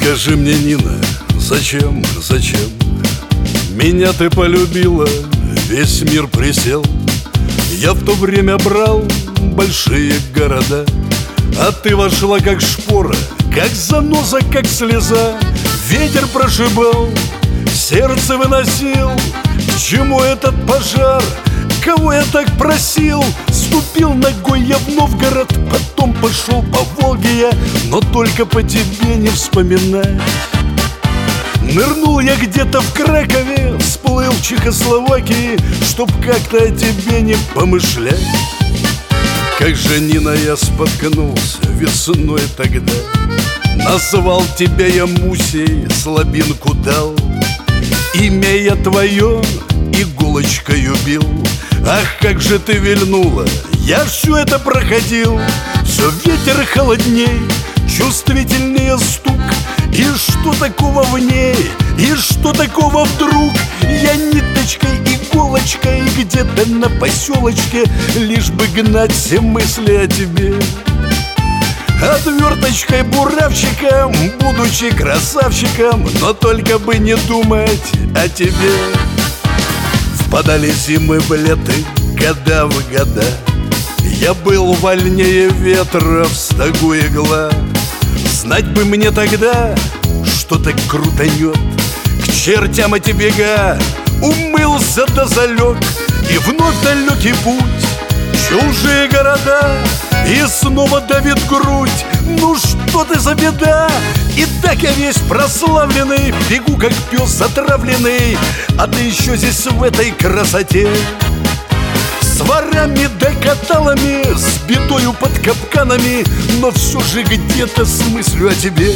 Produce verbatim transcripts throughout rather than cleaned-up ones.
Скажи мне, Нина, зачем, зачем меня ты полюбила, весь мир присел. Я в то время брал большие города, а ты вошла как шпора, как заноза, как слеза. Ветер прошибал, сердце выносил. К чему этот пожар? Кого я так просил? Ступил ногой я в Новгород, потом пошел по Волге я, но только по тебе не вспоминай. Нырнул я где-то в Кракове, всплыл в Чехословакии, чтоб как-то о тебе не помышлять. Как же, Нина, я споткнулся весной тогда, назвал тебя я Мусей, слабинку дал. Имя я твое иголочкою бил. Ах, как же ты вильнула, я все это проходил. Все ветер холодней, чувствительнее стук. И что такого в ней, и что такого вдруг? Я ниточкой, иголочкой где-то на поселочке, лишь бы гнать все мысли о тебе. Отверточкой буравчиком, будучи красавчиком, но только бы не думать о тебе. Впадали зимы в леты, года в года, я был вольнее ветра, в стогу игла. Знать бы мне тогда, что так крутанет. К чертям эти бега, умылся да залег. И вновь далекий путь, чужие города, и снова давит грудь. Ну что ты за беда? И так я весь прославленный, бегу как пес отравленный, а ты еще здесь в этой красоте. С ворами да каталами, с бедою под капканами, но все же где-то с мыслью о тебе.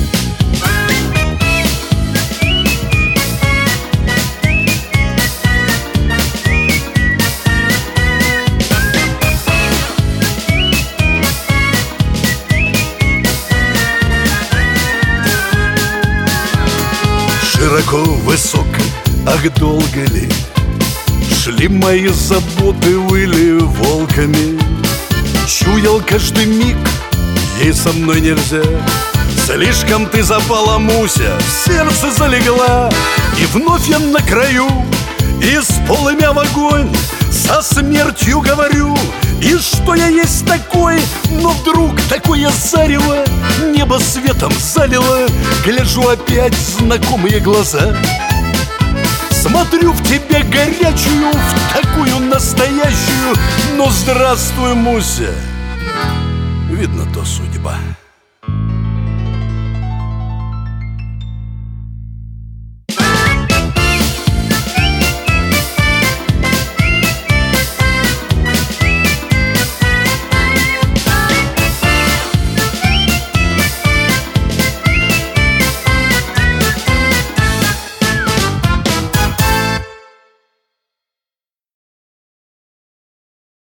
Широко, высоко, ах, долго ли шли мои заботы, выли волками. Чуял каждый миг, ей со мной нельзя. Слишком ты запала, Муся, в сердце залегла. И вновь я на краю, и с полымя в огонь, со смертью говорю. И что я есть такой? Но вдруг такое зарево небо светом залило. Гляжу опять в знакомые глаза, смотрю в тебя горячую, в такую настоящую. Ну здравствуй, Муся, видно, то судьба.